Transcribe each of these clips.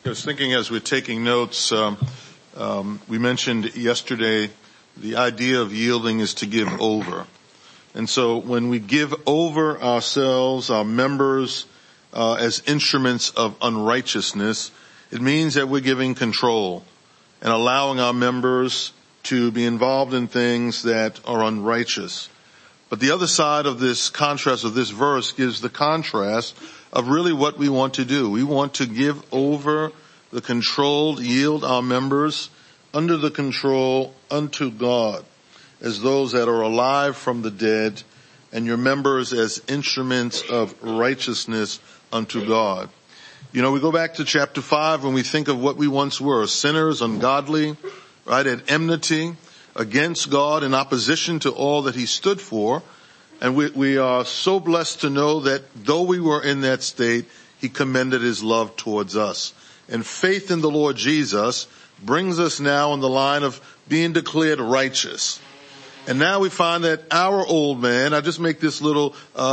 I was thinking as we're taking notes, we mentioned yesterday the idea of yielding is to give over. And so when we give over ourselves, our members, as instruments of unrighteousness, it means that we're giving control and allowing our members to be involved in things that are unrighteous. But the other side of this contrast of this verse gives the contrast of really what we want to do. We want to give over the control, yield our members under the control unto God as those that are alive from the dead, and your members as instruments of righteousness unto God. You know, we go back to chapter 5 when we think of what we once were, sinners, ungodly, right, at enmity against God, in opposition to all that he stood for. And we are so blessed to know that though we were in that state, he commended his love towards us. And faith in the Lord Jesus brings us now in the line of being declared righteous. And now we find that our old man, I just make this little,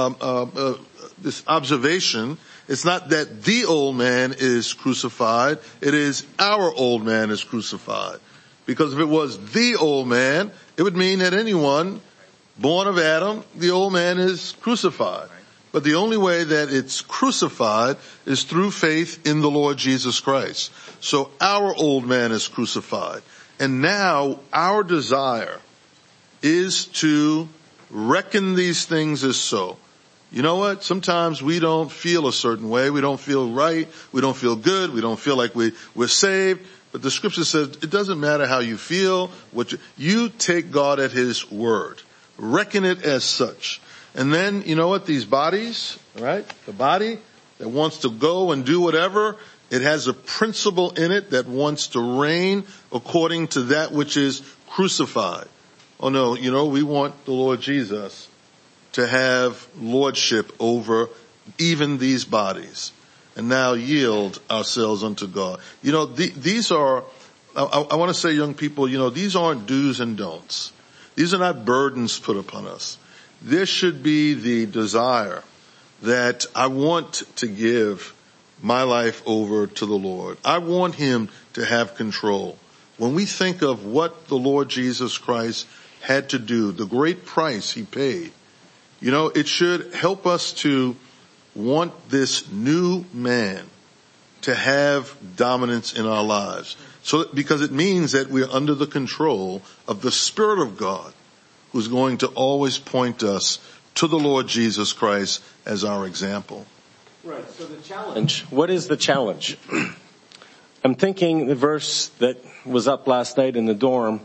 this observation. It's not that the old man is crucified. It is our old man is crucified. Because if it was the old man, it would mean that anyone born of Adam, the old man is crucified. But the only way that it's crucified is through faith in the Lord Jesus Christ. So our old man is crucified. And now our desire is to reckon these things as so. You know what? Sometimes we don't feel a certain way. We don't feel right. We don't feel good. We don't feel like we're saved. But the scripture says it doesn't matter how you feel. You take God at his word. Reckon it as such. And then, you know what? These bodies, right? The body that wants to go and do whatever, it has a principle in it that wants to reign according to that which is crucified. Oh no, you know, we want the Lord Jesus to have lordship over even these bodies. And now yield ourselves unto God. You know, these are, I want to say, young people, you know, these aren't do's and don'ts. These are not burdens put upon us. This should be the desire that I want to give my life over to the Lord. I want him to have control. When we think of what the Lord Jesus Christ had to do, the great price he paid, you know, it should help us to want this new man to have dominance in our lives. So, because it means that we're under the control of the Spirit of God, who's going to always point us to the Lord Jesus Christ as our example. Right, so the challenge. What is the challenge? I'm thinking the verse that was up last night in the dorm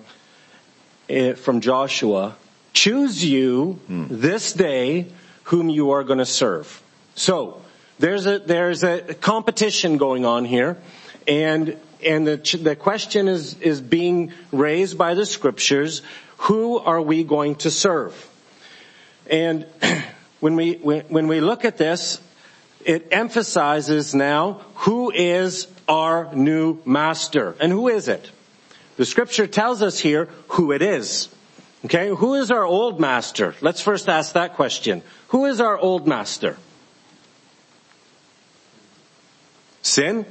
from Joshua. Choose you this day whom you are going to serve. So there's a competition going on here, and the question is being raised by the scriptures. Who are we going to serve? And when we look at this, it emphasizes now who is our new master, and who is it? The scripture tells us here who it is. Okay, who is our old master? Let's first ask that question. Who is our old master? Sin?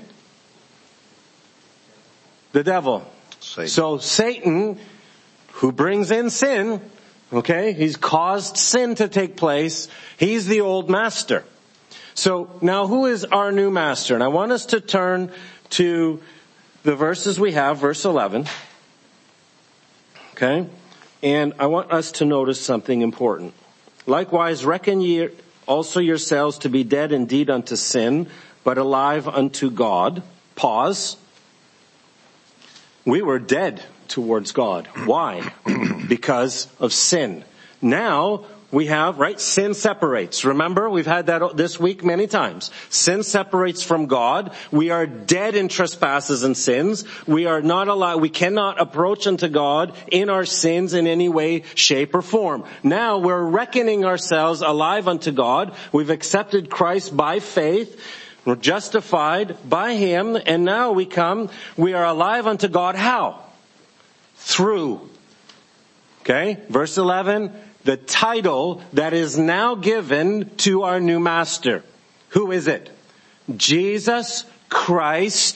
The devil. Satan. So Satan, who brings in sin, okay, he's caused sin to take place. He's the old master. So now who is our new master? And I want us to turn to the verses we have, verse 11. Okay? And I want us to notice something important. Likewise, reckon ye also yourselves to be dead indeed unto sin, but alive unto God. Pause. We were dead towards God. Why? Because of sin. Now we have, right, sin separates. Remember, we've had that this week many times. Sin separates from God. We are dead in trespasses and sins. We are not allowed, we cannot approach unto God in our sins in any way, shape, or form. Now we're reckoning ourselves alive unto God. We've accepted Christ by faith. We're justified by him, and now we are alive unto God. How? Through. Okay, verse 11. The title that is now given to our new master. Who is it? Jesus Christ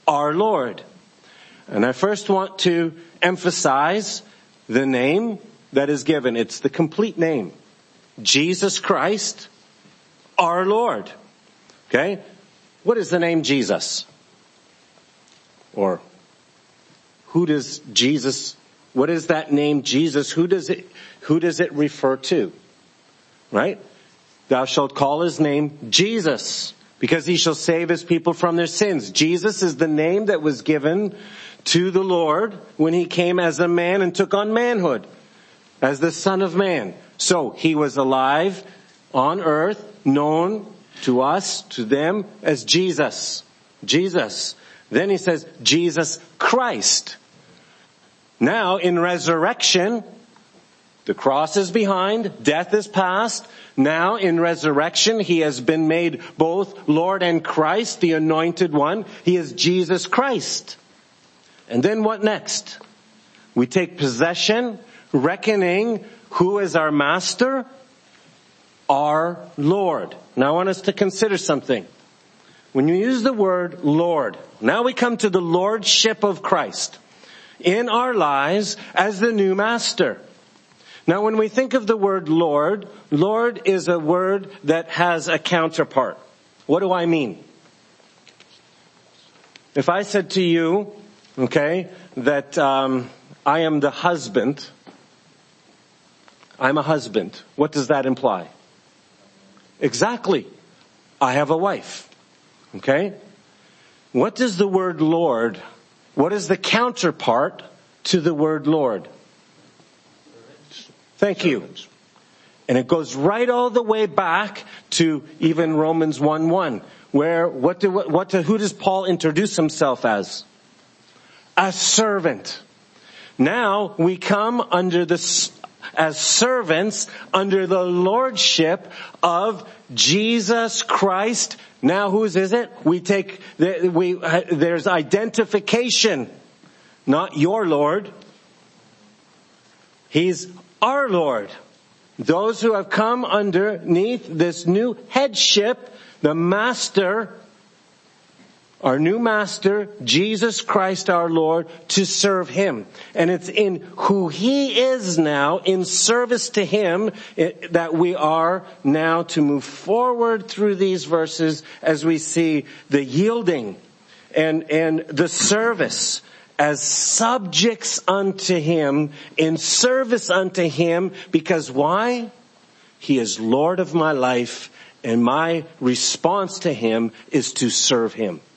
our Lord. And I first want to emphasize the name that is given. It's the complete name. Jesus Christ, our Lord. Okay? What is the name Jesus? Or what is that name Jesus? Who does it refer to? Right? Thou shalt call his name Jesus, because he shall save his people from their sins. Jesus is the name that was given to the Lord when he came as a man and took on manhood, as the Son of Man. So he was alive on earth, known to us, to them, as Jesus. Jesus. Then he says, Jesus Christ. Now, in resurrection, the cross is behind, death is past. Now, in resurrection, he has been made both Lord and Christ, the Anointed One. He is Jesus Christ. And then what next? We take possession, reckoning who is our master? Our Lord. Now I want us to consider something. When you use the word Lord, now we come to the Lordship of Christ in our lives as the new master. Now when we think of the word Lord, Lord is a word that has a counterpart. What do I mean? If I said to you, okay, that I am the husband, I'm a husband, what does that imply? Exactly. I have a wife. Okay? What does the word Lord, what is the counterpart to the word Lord? Thank you. And it goes right all the way back to even Romans 1:1, where who does Paul introduce himself as? A servant. Now we come as servants under the lordship of Jesus Christ. Now whose is it? There's identification. Not your Lord. He's our Lord. Those who have come underneath this new headship, the master, our new master, Jesus Christ our Lord, to serve him. And it's in who he is now, in service to him, that we are now to move forward through these verses as we see the yielding and the service as subjects unto him, in service unto him, because why? He is Lord of my life, and my response to him is to serve him.